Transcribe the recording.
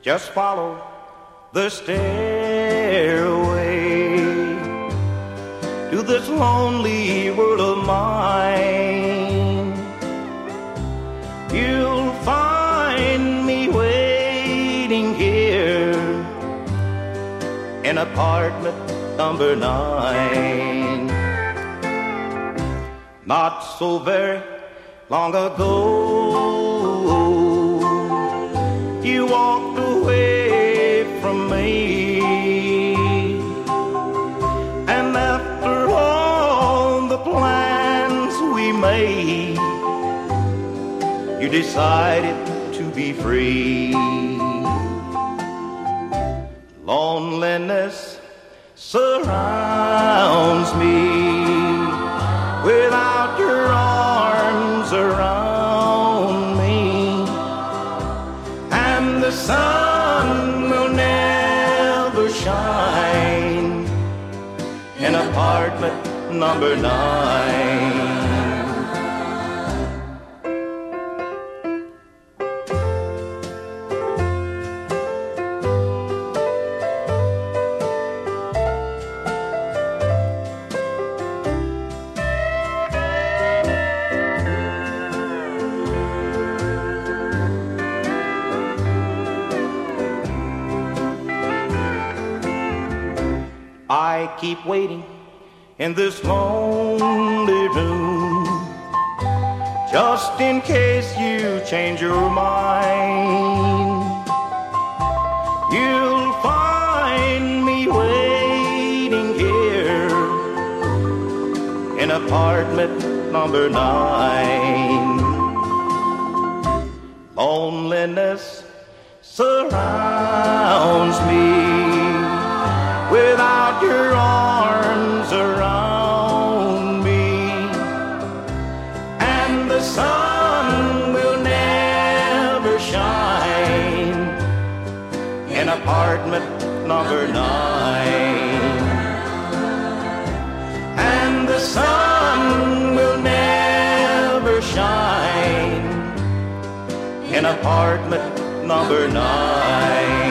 Just follow the stairway to this lonely world of mine. You'll find me waiting here in apartment number 9. Not so very long ago, you walked away from me, and after all the plans we made, you decided to be free. Loneliness surrounds me without your arms around me, and the sun will never shine in apartment number 9. I keep waiting in this lonely room, just in case you change your mind. You'll find me waiting here in apartment number 9. Loneliness surrounds me without your arms around me, and the sun will never shine in apartment number 9, and the sun will never shine in apartment number 9.